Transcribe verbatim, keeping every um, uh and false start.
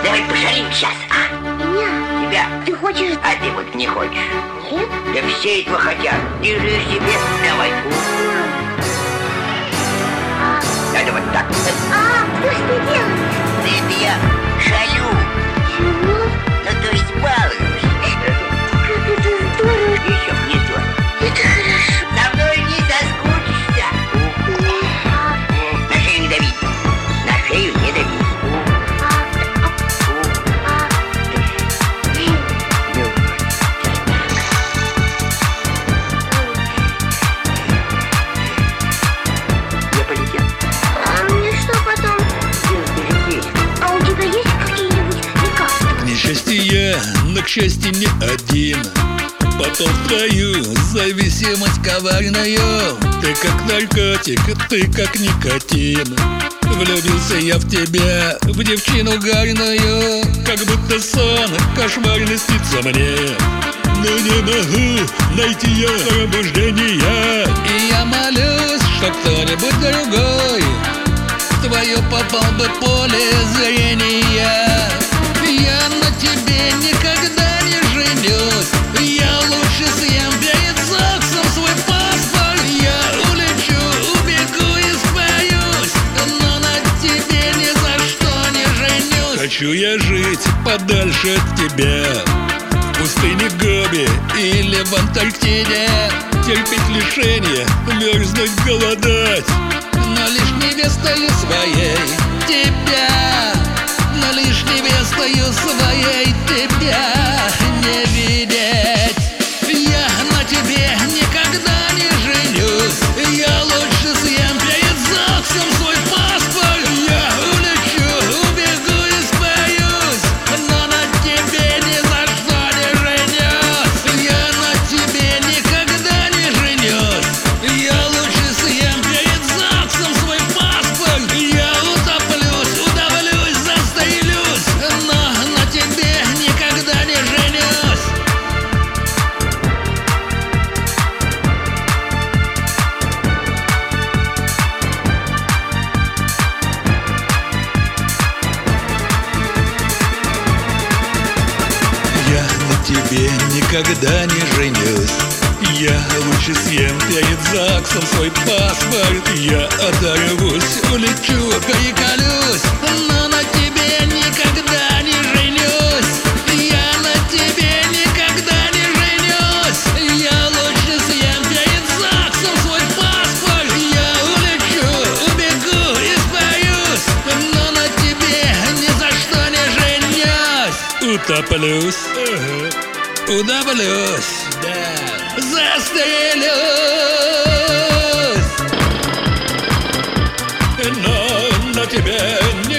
давай пожалеем сейчас, а? Меня? Тебя? Ты хочешь? А ты вот не хочешь. Нет? Да все этого хотят. Держи себе, давай. Надо вот так. А, ты что делаешь? Да это я шалю. Чего? Ну, то есть балуюсь. Как это здорово. Еще б не то. Это хорошо. Со мной не соскучишься. На шею не дави. На шею не дави. Я полетел. А мне что потом? А у тебя есть какие-нибудь лекарства? К несчастью я, но к счастью не один. Потом в твою зависимость коварную. Ты как наркотик, ты как никотин. Влюбился я в тебя, в девчину гарную. Как будто сон кошмарно снится мне. Но не могу найти я пробуждения. И я молюсь, что кто-нибудь другой в твое попал бы поле зрения. Я на тебе никогда не женюсь. Я лучше съем перед сексом свой паспорт. Я улечу, убегу и споюсь, но на тебе ни за что не женюсь. Хочу я жить подальше от тебя, в пустыне Гоби или в Антарктиде. Терпеть лишения, мерзнуть, голодать, но лишь невестою своей тебя, но лишь невестою своей тебя не видеть. Я на тебе никогда не женюсь. Я лучше съем перед сексом свой паспорт. Я улечу, убегу и споюсь, но на тебе ни за что не женюсь. Я на тебе никогда не женюсь. Я лучше съем перед сексом свой паспорт. Я утоплюсь, удавлюсь, застрелюсь, но на тебе никогда не женюсь. Я на тебе никогда не женюсь. Я лучше съем перед ЗАГСом свой паспорт. Я оторвусь, улечу, переколюсь, но на тебе никогда не женюсь. Я на тебе никогда не женюсь. Я лучше съем перед ЗАГСом свой паспорт. Я улечу, убегу и споюсь, но на тебе ни за что не женюсь. Утоплюсь, ага. Удавлюсь, да, застрелюсь, но на тебе